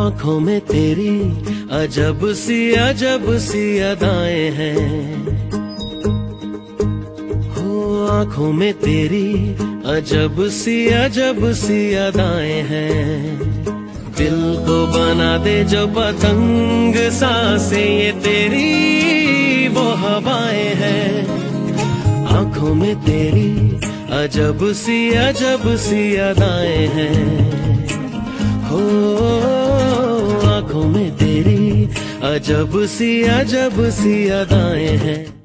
आँखों में तेरी अजब सी अदाएं हैं। हो आँखों में तेरी अजब सी अदाएं हैं। दिल को बना दे जो पतंग सांसें ये तेरी वो हवाएं हैं। आँखों में तेरी अजब सी अदाएं हैं। हो आँखों में तेरी अजब सी अदाएं हैं।